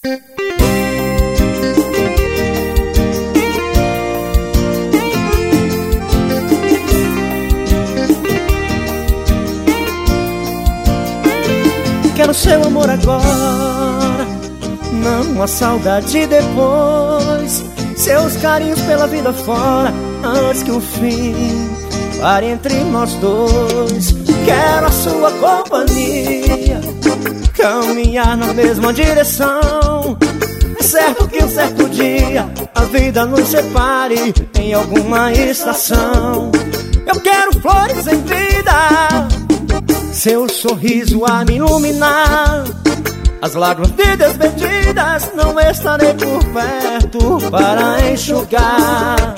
Quero seu amor agora, não a saudade depois. Seus carinhos pela vida fora, antes que o fim pare entre nós dois. Quero a sua companhia, caminhar na mesma direção. É certo que um certo dia a vida nos separe em alguma estação. Eu quero flores em vida, seu sorriso a me iluminar. As lágrimas de despedidas não estarei por perto para enxugar.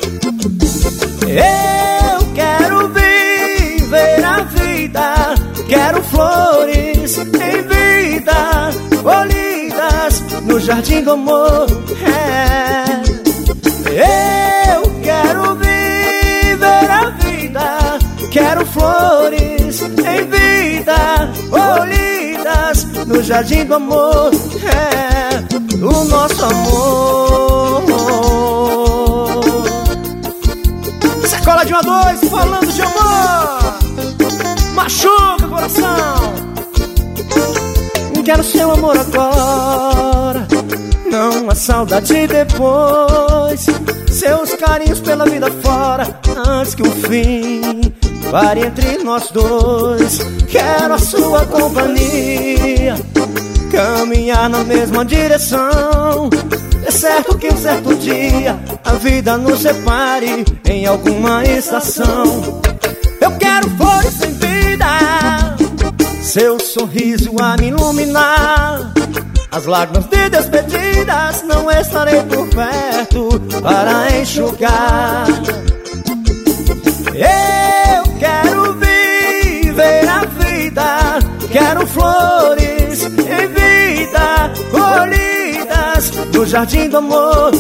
Eu quero viver a vida, quero flores em vida, colhidas no jardim do amor. Eu quero viver a vida, quero flores em vida, colhidas no jardim do amor. O nosso amor. Sacola de 1 a 2, falando de amor, machuca o coração. Quero seu amor agora, não a saudade depois. Seus carinhos pela vida fora, antes que o fim pare entre nós dois. Quero a sua companhia, caminhar na mesma direção. É certo que um certo dia a vida nos separe em alguma estação. Eu quero flores em vida, seu sorriso a me iluminar. As lágrimas de despedidas não estarei por perto para enxugar. Eu quero viver a vida, quero flores em vida, colhidas no jardim do amor.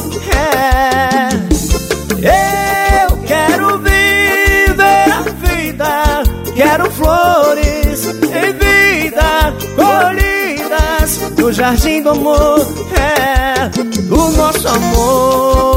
Eu quero viver a vida, quero flores em vida, colhidas no jardim do amor. O nosso amor.